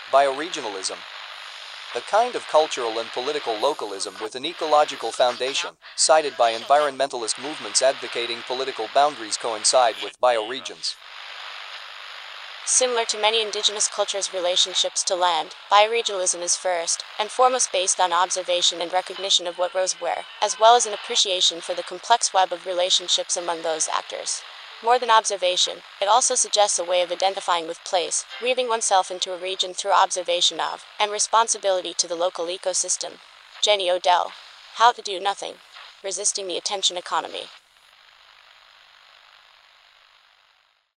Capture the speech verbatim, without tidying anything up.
Bioregionalism. A kind of cultural and political localism with an ecological foundation, cited by environmentalist movements advocating political boundaries coincide with bioregions. Similar to many indigenous cultures' relationships to land, bioregionalism is first and foremost based on observation and recognition of what grows where, as well as an appreciation for the complex web of relationships among those actors. More than observation, it also suggests a way of identifying with place, weaving oneself into a region through observation of, and responsibility to the local ecosystem. Jenny Odell. How to Do Nothing. Resisting the Attention Economy.